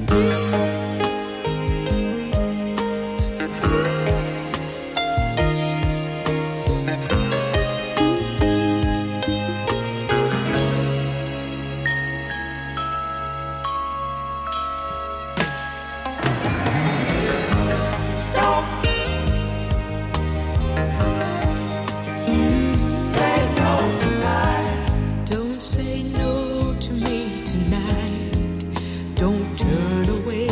Don't say no to me tonight. Don't turn away.